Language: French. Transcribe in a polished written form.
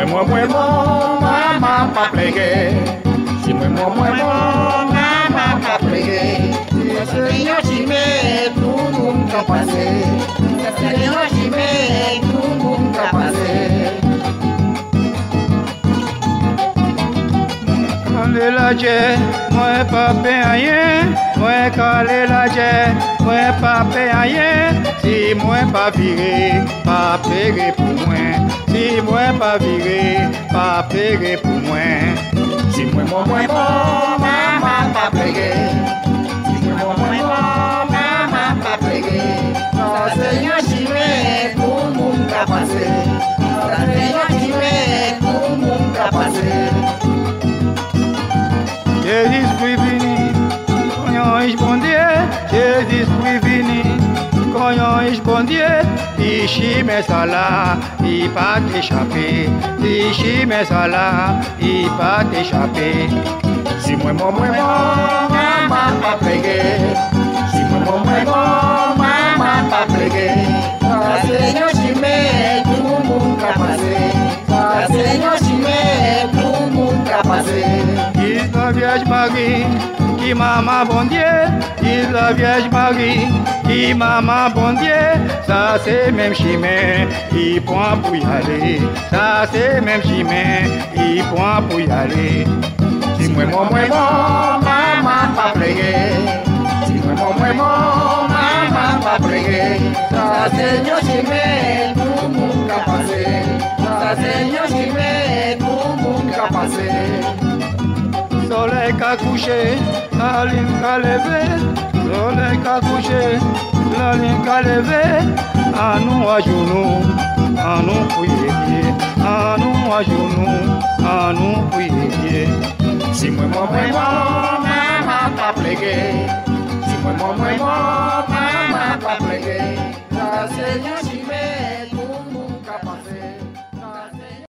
moi maman pas pleurer. Si moi maman pas pleurer. Seigneur Jimé, tout le monde a passé. Seigneur Jimé, tout le monde a passé. Calé la jet, moi pas rien. Moi calé la jet, moi pas rien. Si moi pas viré, pas payé pour moi. Si moi pas viré, pas payé pour moi. Si moi maman pas pleurer. Seigneur Jimé, tout le monde a passé. Seigneur Jimé, tout le monde a passé. Jésus vini, quand il bon Dieu. Jésus vini, quand il bon Dieu. Ici mais ça là, il pas t'échapper. Ici mais ça là, il pas t'échapper. Si moi maman pas pleurer. Si moi maman pas pleurer. Seigneur Jimé, tout le monde a passé. Seigneur Jimé, tout le monde a passé. Il la Vierge Marie, qui maman bon Dieu. Il la Vierge Marie, qui maman bon Dieu. Ça c'est même chemin, il prend pour y aller. Ça c'est même chemin, il prend pour y aller. Si moi maman pas pleurer. Si moi maman pas pleurer. Seigneur Jimé, tout le monde a passé. Seigneur Jimé, tout le monde a passé. Soleil qu'a couché, la lune qu'a levé. Soleil qu'a couché, la lune qu'a levé. À nous à genoux, à nous prier. À nous à genoux, à nous prier. Si moi maman pas pleurer. Si moi maman pas pleurer. Seigneur